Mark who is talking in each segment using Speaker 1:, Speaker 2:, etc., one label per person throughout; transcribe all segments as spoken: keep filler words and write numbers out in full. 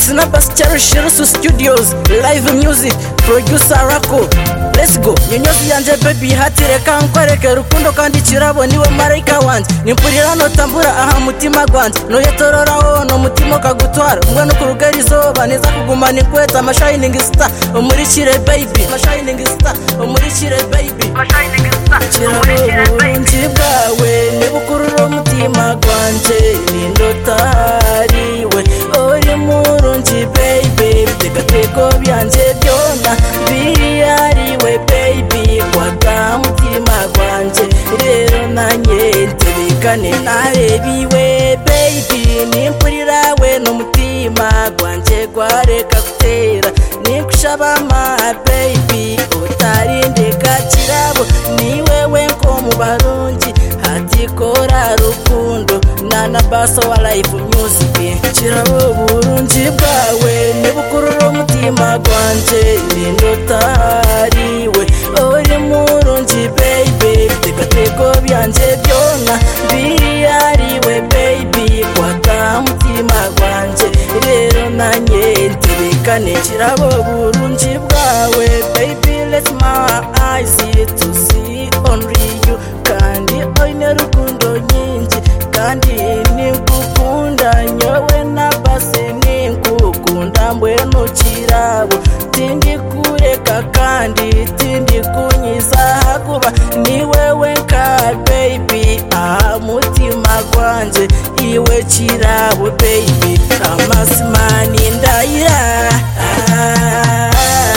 Speaker 1: Izina Bass Shirusu Studios, live music, producer Rako. Let's go. Nyonyozi yanje baby hati reka nkwereke rukundo kandi kirabo niwe marayika wanje. Nimpurira no tambura aha mutima gwanje. No yatororaho no mutima kagutwara. Ngwe no kurugera izoba neza kugumana inkweta ama shining star. Umurikire baby, ama shining star. Umurikire baby, ama shining star. Umurikire baby bwawe nibukururo mutima gwanje nindotariwe. Ori murunji baby tekateko byanje byona biyariwe baby kwata mutima gwanje rero nanye ntebikane narebiwe baby nimpurira we no mutima gwanje gwareka gutera nikushaba ma baby utarindeka kirabo ni wewe nko mu barungi hatikora rukundo nana baso wa life music kirabo burungi bwawe nibukururo mutima gwanje nindotariwe ori murungi baby tekateko byanje byona biyariwe baby kwata mutima gwanje rero nanye ntibikane kirabo burungi bwawe baby let my eyes see to see only you kandi oine rukundo nyingi kandi ninkukunda nyowe na base ninkukunda mbwenu kirabo tindi kureka kandi tindi kunyiza hakuba ni wewe nka baby aha mutima gwanje iwe kirabo baby amasimani ndayira ah,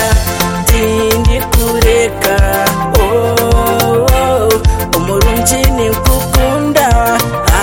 Speaker 1: tindi kureka oh, oh, umurungi ninkukunda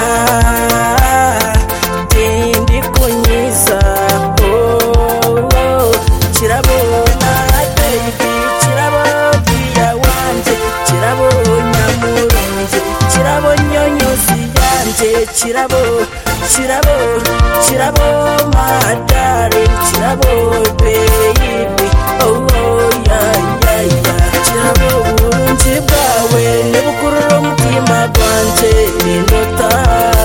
Speaker 1: ah, tindi kunyiza oh, oh, kirabona baby kirabo bya wanje kirabo nyamurungi kirabo nyonyozi yanje kirabo kirabo kirabo madare kirabo baby oh, oh yeah yeah yeah kirabo burungi bwawe nibukururo mutima gwanje nindota